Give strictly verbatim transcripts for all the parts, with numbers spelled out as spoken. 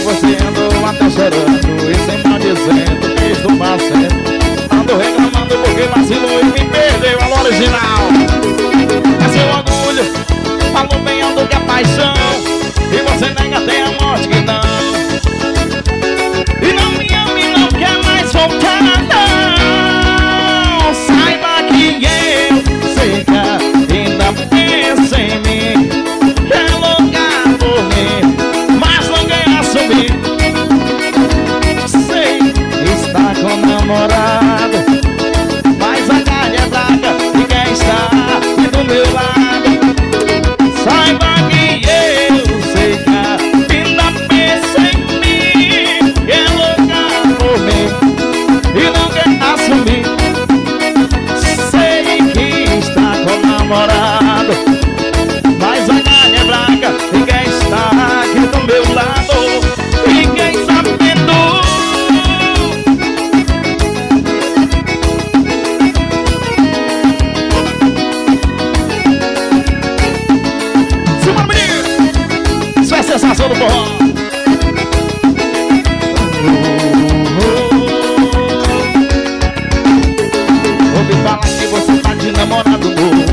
você andou até chorando e sempre maldizendo desde o passado. Ando reclamando porque vacilou e me perdeu a original. É seu orgulho, falou bem alto que é paixão, e você nega até a morte que não. E não me ama e não quer mais voltar, não. Saiba que eu sei que ainda pensa em mim, quer loucar por mim, mas não quer assumir. Sei que está com o namorado, mas a carne é fraca e quer estar do meu lado. Saiba que eu sei que ainda pensa em mim, quer loucar por mim e não quer assumir. Sei que está com o namorado, mas a carne é fraca e quer estar aqui do meu lado. Ninguém sabendo. Simbora, menino! Isso é a sensação do forró. Ouvi falar que você tá de namorado novo.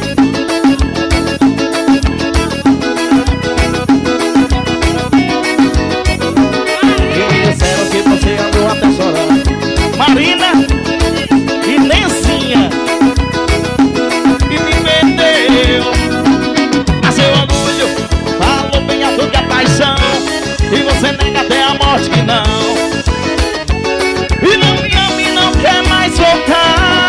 E disseram que você andou até chorando, Marina e Nenzinha, e me perdeu. A seu orgulho falou bem alto que é paixão, e você nega até a morte que não. E não me ama e não quer mais voltar.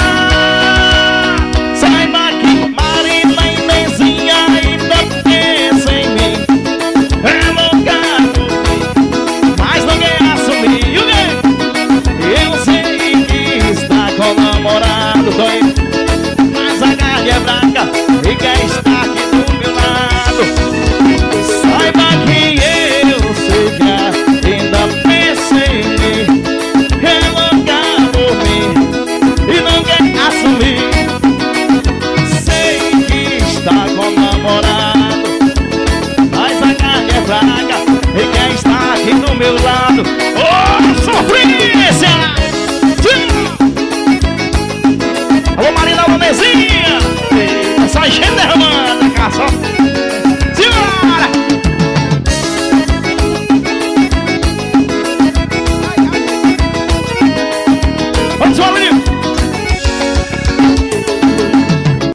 Saiba que Marina e Nenzinha ainda pensa em mim, é louca por mim, mas não quer assumir. E o quê? Eu sei que está com o namorado, dói, mas a carne é branca e quer estar aqui do meu lado. Saiba que eu sei que ainda pensa em mim, quer loucar por mim e não quer assumir. Sei que está com o namorado, mas a carne é fraca e quer estar aqui do meu lado.